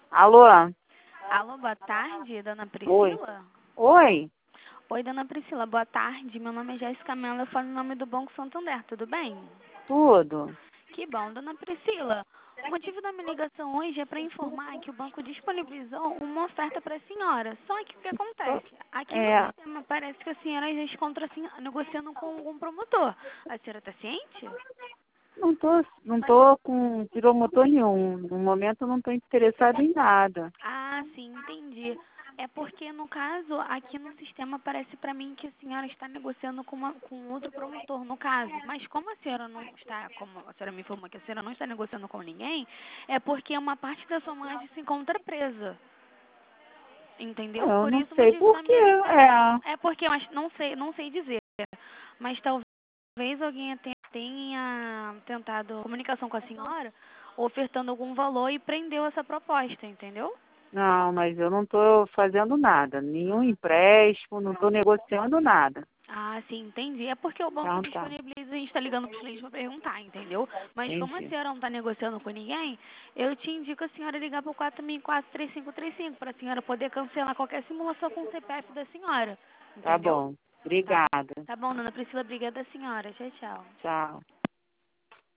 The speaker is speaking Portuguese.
Alô? Alô, boa tarde, dona Oi. Priscila? Oi? Oi, dona Priscila, boa tarde. Meu nome é Jéssica Mello, eu falo em nome do Banco Santander, tudo bem? Tudo? Que bom, dona Priscila. O motivo da minha ligação hoje é para informar que o banco disponibilizou uma oferta para a senhora. Só que o que acontece? Aqui no É, sistema parece que a senhora já encontra assim, negociando com algum promotor. A senhora está ciente? não tô com piromotor nenhum. No momento eu não tô interessada em nada. Ah, sim, entendi. É porque, no caso, aqui no sistema parece para mim que a senhora está negociando com outro promotor, no caso. Mas como a senhora não está, como a senhora me informou que a senhora não está negociando com ninguém, é porque uma parte da sua margem se encontra presa. Entendeu? Eu Por não isso o sei motivo por da quê. minha ligação. É porque eu não sei dizer. Mas talvez alguém tenha tentado comunicação com a senhora, ofertando algum valor e prendeu essa proposta, entendeu? Não, mas eu não tô fazendo nada. Nenhum empréstimo, não tô negociando nada. Ah, sim, entendi. É porque o banco Então tá. disponibiliza, a gente está ligando para os clientes para perguntar, entendeu? Mas como a Entendi. senhora não está negociando com ninguém, eu te indico a senhora ligar para o 4004-3535 para a senhora poder cancelar qualquer simulação com o CPF da senhora, Tá entendeu? bom. Tá. Obrigada. Tá bom, dona Priscila, obrigada, senhora. Tchau, tchau. Tchau.